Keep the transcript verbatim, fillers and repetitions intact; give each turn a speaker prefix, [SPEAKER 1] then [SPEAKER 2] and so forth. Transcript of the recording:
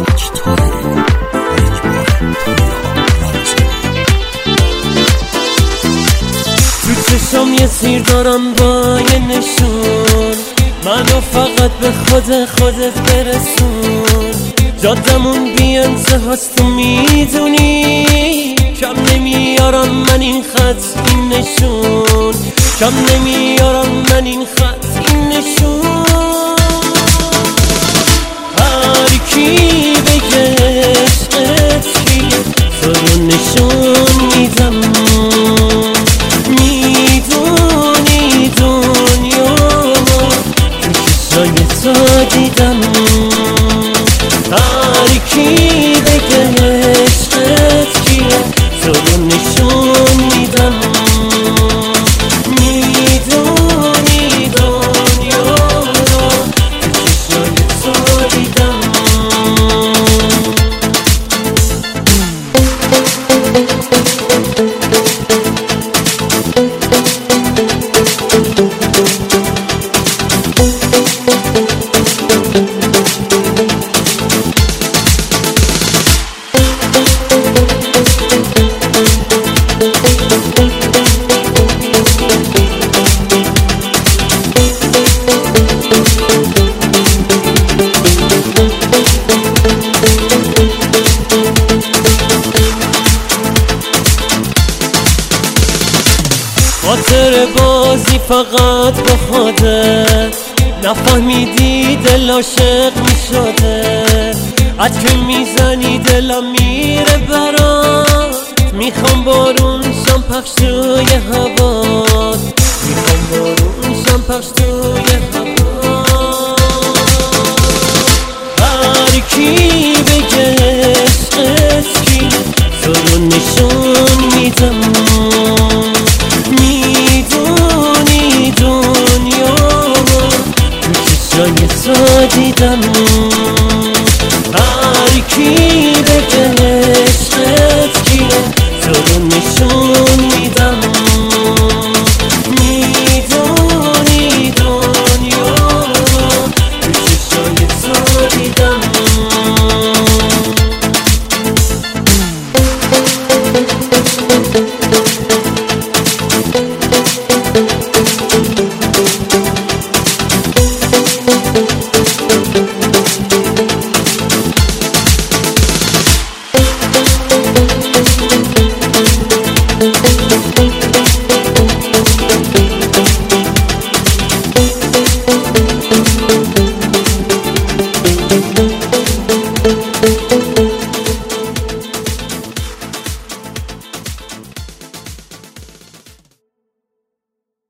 [SPEAKER 1] تو چشم یه سیر دارم با یه نشون، منو فقط به خود خودت برسون. جادمون بی انتهاست تو میدونی، کم نمیارم من این خط این نشون، کم نمیارم من این خط این نشون. هر کی بگه عشقت کیه تو رو نشون میدم، میدونی دنیا تو چشای تو دیدم. هر کی بگه عشقت کیه تو رو نشون میدم، میدونی دنیا رو تو چشای تو دیدم. خاطر بازی فقط با خودت، نفهمیدی دل عاشق میشده. عد که میزنی دلم میره برات، میخوام بارون شم پخش توی هوات، میخوام بارون شم پخش توی هوات. هر کی بگه عشقت کیه تو رو نشون میدم، میدونی دنیا تو چشای تو دیدم. هر کی بگه عشقت کیه تو رو نشون میدم، میدونی دنیا تو چشای تو دیدم.
[SPEAKER 2] Thank you.